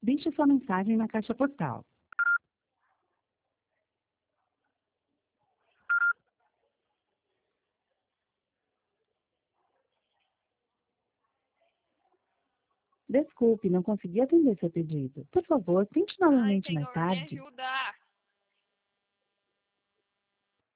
Deixe sua mensagem na caixa postal. Desculpe, não consegui atender seu pedido. Por favor, tente Ai, novamente mais Senhor, me tarde. ajuda.